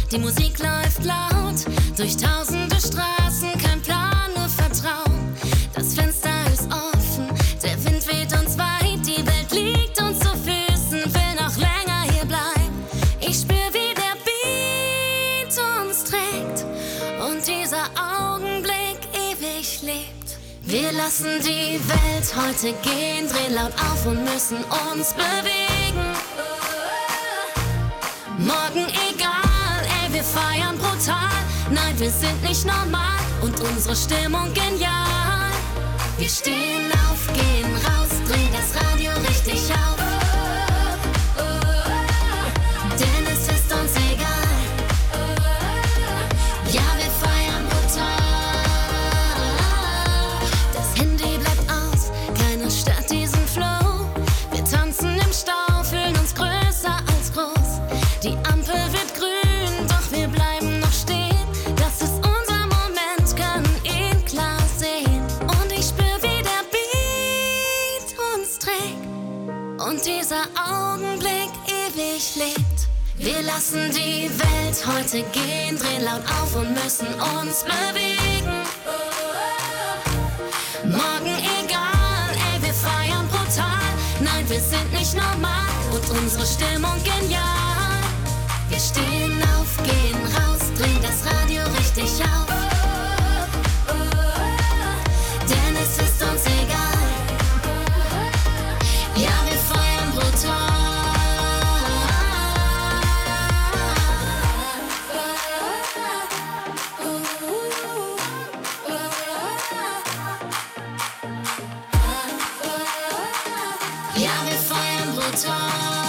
Die Musik läuft laut durch tausende Straßen, kein Plan, nur Vertrauen. Das Fenster ist offen, der Wind weht uns weit, die Welt liegt uns zu Füßen, will noch länger hier bleiben. Ich spür, wie der Beat uns trägt und dieser Augenblick ewig lebt. Wir lassen die Welt heute gehen, drehen laut auf und müssen uns bewegen. Morgen egal, ey, wir feiern brutal. Nein, wir sind nicht normal und unsere Stimmung genial. Wir stehen auf, gehen raus, drehen das Radio richtig auf. Denn es ist uns egal. Ja, wir feiern brutal. Das Handy bleibt aus, keiner stört diesen Flow. Wir tanzen im Stau, fühlen uns größer als groß. Die Ampel wird grün, doch wir bleiben noch stehen. Das ist unser Moment, können ihn klar sehen. Und ich spür, wie der Beat uns trägt und dieser Augenblick ewig lebt. Wir lassen die Welt heute gehen, drehen laut auf und müssen uns bewegen. Morgen egal, ey, wir feiern brutal. Nein, wir sind nicht normal und unsere Stimmung genial. Wir stehen auf, gehen raus, drehen das Radio richtig auf. Denn es ist uns egal. Ja, wir feiern brutal. Ja, wir feiern brutal.